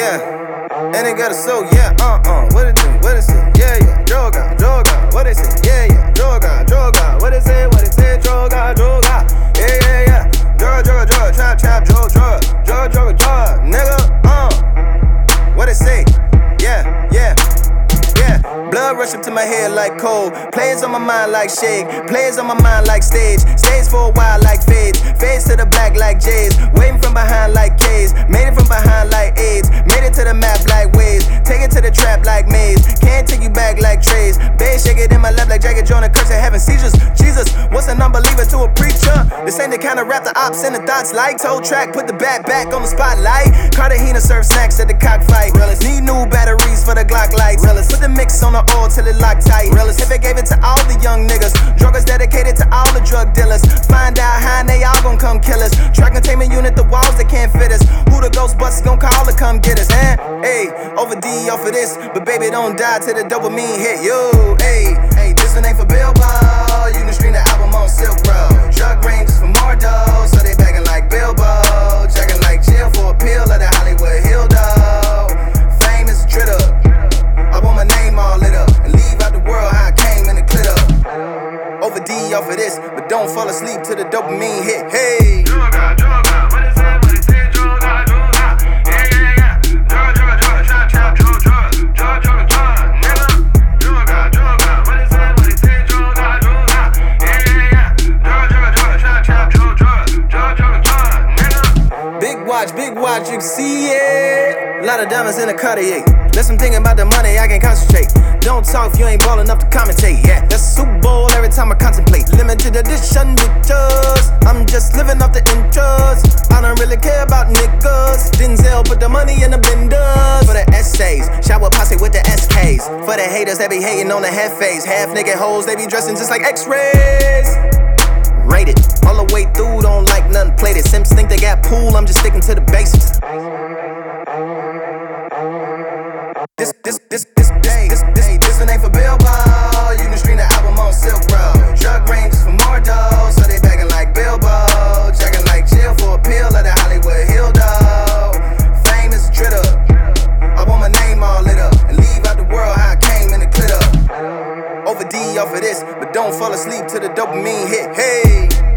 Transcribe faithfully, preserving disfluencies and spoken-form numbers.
yeah. And they got a soul, yeah, uh-uh. What it do, what it say, yeah, yeah. Droga, droga, what they say, yeah, yeah. Droga, droga, what they say, what they say, droga, droga. Yeah, yeah, yeah. Droga, droga, droga, trap, trap, droga, droga. Droga, droga, droga, nigga, uh. What they say, yeah, yeah. Blood rush up to my head like cold. Players on my mind like shake. Players on my mind like stage. Stays for a while like fades. Fades to the back like J's. Waiting from behind like K's. Made it from behind like AIDS. Made it to the map like waves. Take it to the trap like maze. Can't take you back like trays. Bass shake it in my lap like Jagger Jonah. Curse and having seizures. Jesus, what's an unbeliever to a preacher? This ain't the kind of rap the ops and the thoughts like. Toe track, put the bat back on the spotlight. Cartagena serve snacks at the cockfight. Need new batteries for the Glock lights. Put the mix on the oil till it lock tight. If it gave it to all the young niggas. Druggers dedicated to all the drug dealers. Find out how and they all gon' come kill us. Track containment unit, the walls that can't fit us. Who the Ghostbusters gon' call to come get us, eh? Hey, over D off of this. But baby, don't die till the dopamine hit you. Hey, hey, this one ain't for Bilbo. You can stream the album on Silk Road. Drug ranges for more dough. So they begging like Bilbo. Checking like jail for a pill of the Hollywood Hill dough. Fame is a tritter. I want my name all lit up and leave out the world how I came in the clit up. Over D off of this, but don't fall asleep till the dopamine hit. Hey. Droga, droga, what is it? What is it? Droga, droga. Yeah, yeah, yeah. Droga, droga, droga, trap, trap, droga, droga, droga, droga, droga, nigga. Droga, droga, what is it? What is it? Droga, droga. Yeah, yeah, yeah. Droga, droga, droga, trap, trap, droga, droga, droga, droga, droga, nigga. Big watch, big watch, you can see it. A lot of diamonds in the Cartier. Less I'm thinking about the money, I can concentrate. Don't talk if you ain't ball enough to commentate. Yeah, that's Super Bowl every time I contemplate. Limited edition bitches. I'm just living off the interest. I don't really care about niggas. Denzel put the money in the benders. For the essays, shower posse with the S Ks. For the haters that be hating on the head face. Half nigga hoes, they be dressing just like X-rays. Rated, all the way through, don't like nothing plated. Simps think they got pool, I'm just sticking to the basics. This, this, this, this, this, this, this, this one ain't for Bilbo. You can stream the album on Silk Road. Drug ranges for more dough, so they begging like Bilbo. Checking like jail for a pill of the Hollywood Hill dough. Fame is a tritter. I want my name all lit up and leave out the world how I came in the clit up. Over D off of this, but don't fall asleep till the dopamine hit. Hey.